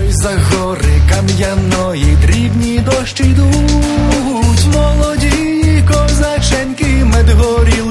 ой за гори кам'яної дрібні дощі йдуть, молоді козаченьки медгоріли